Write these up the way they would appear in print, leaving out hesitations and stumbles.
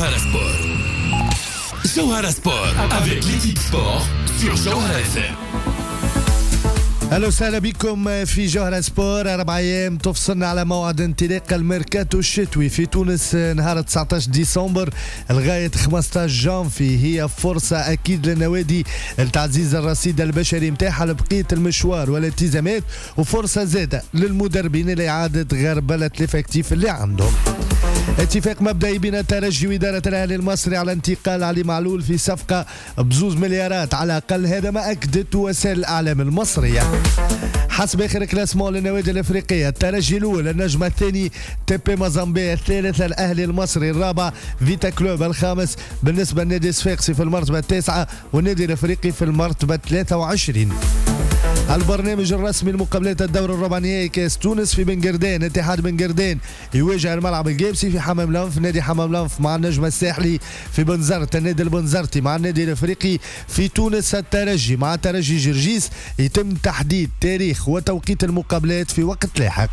Johara Sport. Johara Sport avec l'équipe sport sur Johara FM. اهلا وسهلا بكم في جوهرة سبور. 4 ايام تفصلنا على موعد انطلاق الميركاتو الشتوي في تونس نهار 19 ديسمبر لغايه 15 جانفي. هي فرصه اكيد للنوادي لتعزيز الرصيد البشري نتاعها لبقيه المشوار والالتزامات، وفرصه زاده للمدربين لاعاده غربله الافكتيف اللي عندهم. اتفاق مبدئي بين الترجي وإدارة الأهلي المصري على انتقال علي معلول في صفقة ب2 مليارات على الأقل، هذا ما أكدته وسائل الإعلام المصرية. حسب آخر كلاسمون للنوادي الأفريقية، الترجي الأول، النجم الثاني تيبي مازامبي، الثالث الأهلي المصري، الرابع فيتا كلوب، الخامس بالنسبة للنادي الصفاقسي في المرتبة 9، والنادي الأفريقي في المرتبة 23. البرنامج الرسمي لمقابلات الدور الربع نهائي كاس تونس في بنقردان. اتحاد بنقردان يواجه الملعب الجابسي في حمام لنف، نادي حمام لنف مع النجم الساحلي في بنزرت، النادي البنزرتي مع النادي الافريقي في تونس، الترجي مع ترجي جرجيس. يتم تحديد تاريخ وتوقيت المقابلات في وقت لاحق.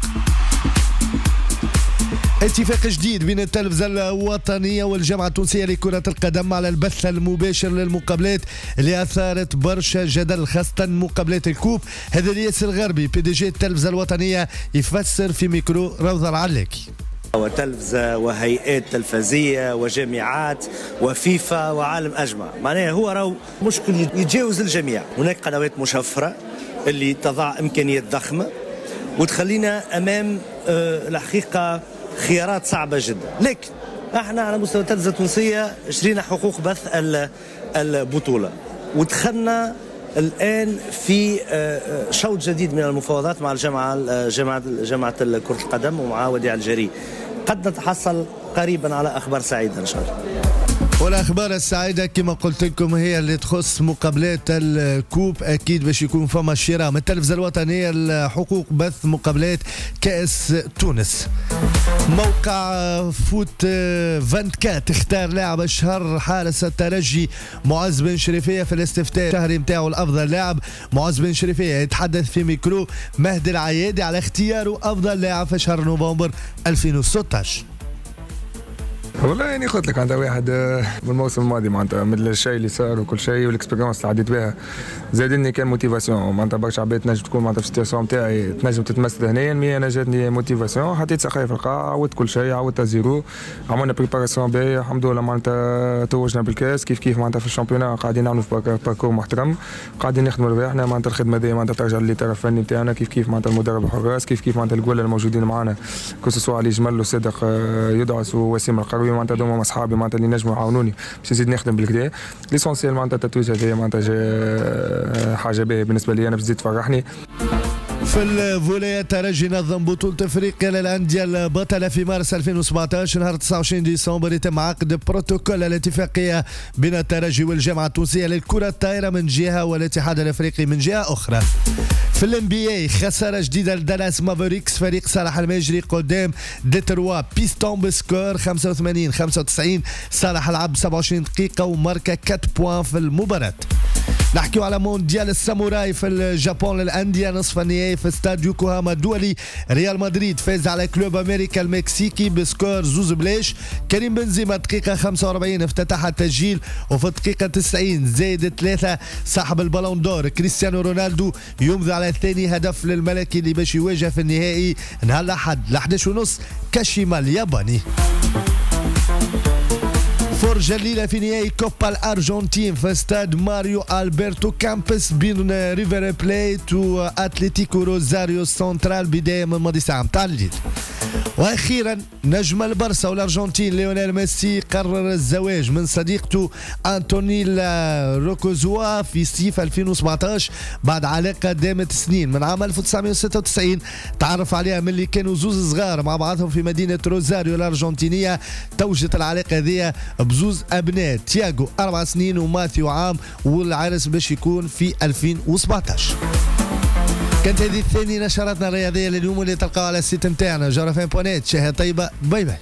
اتفاق جديد بين التلفزة الوطنية والجامعة التونسية لكرة القدم على البث المباشر للمقابلات اللي أثارت برشا جدل، خاصة مقابلات الكوب. هذا الياسر الغربي بي دي جي التلفزة الوطنية يفسر في ميكرو روضة العلاكي. وتلفزة وهيئات تلفزية وجامعات وفيفا وعالم أجمع، معناها هو راهو مشكل يتجاوز الجميع. هناك قنوات مشفرة اللي تضع إمكانيات ضخمة وتخلينا أمام الحقيقة خيارات صعبة جدا. لكن احنا على مستوى التلفزة التونسية شرينا حقوق بث البطولة، ودخلنا الآن في شوط جديد من المفاوضات مع جامعة كرة القدم ومع وديع الجري. قد نتحصل قريبا على أخبار سعيدة إن شاء الله. والأخبار السعيدة كما قلت لكم هي اللي تخص مقابلات الكوب. أكيد باش يكون فما شراء من التلفزة الوطنية الحقوق بث مقابلات كأس تونس. موقع فوت 24 اختار لاعب الشهر حارس الترجي معز بن شريفية في الاستفتاء الشهري نتاعو الأفضل لاعب. معز بن شريفية يتحدث في ميكرو مهدي العيادي على اختياره أفضل لاعب في شهر نوفمبر 2016. والله يعني قلت لك عندها واحد بالموسم الماضي معناتها من الشيء اللي صار وكل شيء والاكسبيرينس اللي عديت بها زادني كان موتيفاسيون. معناتها برشا عباد تنجم تكون معناتها في السيتياسيون نتاعي تنجم تتمثل هنايا، مي انا جاتني موتيفاسيون. حطيت ساقية في القاعه، عودت كل شيء، عودت زيرو، عملنا بريباراسيون باهيه الحمد لله. معناتها توجنا بالكاس كيف معناتها في الشامبيونات قاعدين نعملوا في باركور محترم، قاعدين نخدموا رواحنا. معناتها الخدمه دي معناتها ترجع للطرف الفني نتاعنا، كيف معناتها المدرب الحراس، كيف معناتها الجوال الموجودين معنا كوسوسوا علي جمل وصدق يدعس ووسيم القروي. معناتها دوما اصحابي معناتها اللي نجموا يعاونوني باش نزيد نخدم بالكدا. ليسونسيال معناتها التتويج هذايا معناتها حاجه باهيه بالنسبه لي انا باش تزيد تفرحني. في الفولي الترجي نظم بطولة افريقيا للأندية البطلة في مارس 2017. نهار 29 ديسمبر يتم عقد بروتوكول الاتفاقية بين الترجي والجامعة التونسية للكرة الطائرة من جهة والاتحاد الافريقي من جهة أخرى. في الام بي اي خسارة جديدة لدالاس مافريكس، فريق صالح المجري قدام ديتروا بيستون بسكور 85-95. صالح لعب 27 دقيقة وماركا 4 بوان في المباراة. نحكيو على مونديال الساموراي في اليابان للأندية، نصف النهائي في استاد يوكوهاما الدولي. ريال مدريد فاز على كلوب أمريكا المكسيكي بسكور 2-0. كريم بنزيما دقيقة 45 افتتح التسجيل، وفي الدقيقة 90 زائد 3 صاحب البالون دور كريستيانو رونالدو يمضي على ثاني هدف للملكي اللي باش يواجه في النهائي نهار الأحد 11:30 كاشيما الياباني. فرجة الليلة في نهائي كوبا الأرجنتين في استاد ماريو ألبرتو كامبس بين ريفر بليت وأتلتيكو روزاريو سنترال بداية من ماضي ساعة متاع الليل. واخيرا نجم البرسا والارجنتين ليونيل ميسي قرر الزواج من صديقته انتوني روكوزوا في صيف 2017 بعد علاقه دامت سنين من عام 1996. تعرف عليها من اللي كانوا زوز صغار مع بعضهم في مدينه روزاريو الارجنتينيه. توجت العلاقه ذي بزوز ابناء، تياغو 4 سنين وماثيو عام، والعرس باش يكون في 2017. كانت هذه الثانية نشراتنا الرياضية لليوم اللي تلقاها على السيت نتاعنا جرفان بونيت. شهر طيبة، باي باي.